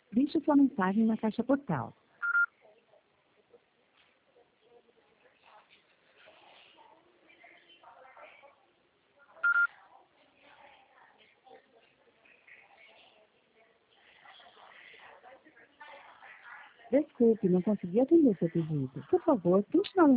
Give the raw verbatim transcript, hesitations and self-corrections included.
Deixe sua mensagem na caixa postal. Desculpe, não consegui atender seu pedido. Por favor, tente novamente.